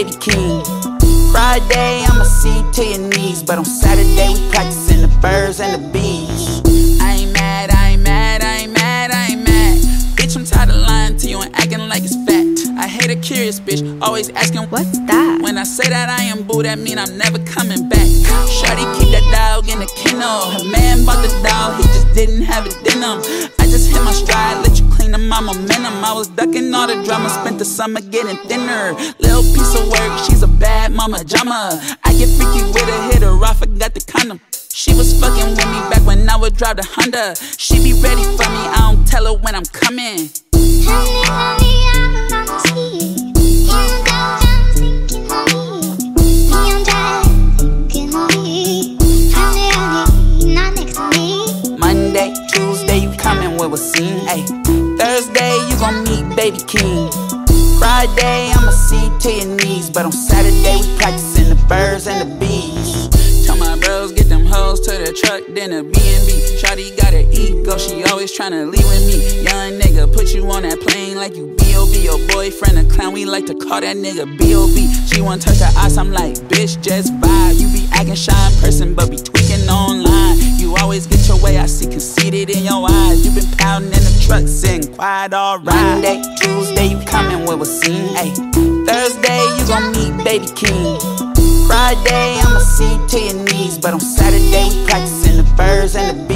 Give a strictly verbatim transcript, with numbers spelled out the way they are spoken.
baby king. Friday, I'ma see you to your knees, but on Saturday, we practicing the birds and the bees. I ain't mad, I ain't mad, I ain't mad, I ain't mad. Bitch, I'm tired of lying to you and acting like it's fact. I hate a curious bitch, always asking what's that? When I say that I am boo, that mean I'm never coming back. Shawty keep that dog in the kennel. Her man bought the dog, he just didn't have it in him. I just hit my stride, let you clean up my momentum. I was ducking all the drama, spent the summer getting thinner. Little piece of work, she's a bad mama drama. I get freaky with her, hit her off, forgot the condom. She was fucking with me back when I would drive the Honda. She be ready for me, I don't tell her when I'm coming. Honey, honey, I'm on the sea. You know I'm thinking of me. Me, I'm just thinking of me. Honey, honey, not next to me. Monday, Tuesday, you coming with a scene. Ay. Thursday, you gon' meet baby king. Friday, I'ma see you to your knees, but on Saturday, we practicing the birds and the bees. Tell my bros, get them hoes to the truck, then a B and B. Shawty got her ego, she always tryna leave with me. Young nigga, put you on that plane like you B O B. Your boyfriend a clown, we like to call that nigga B O B. She wanna touch her eyes, I'm like, bitch, just vibe. You be acting shy in person, but be tweaking online. You always get your way, I see conceited in your eyes. You been pounding in the truck, sitting quiet all right. Monday, Tuesday, you coming with a scene. Ay. Thursday, you gon' meet baby king. Friday, I'ma see you to your knees, but on Saturday, we practicing the birds and the bees.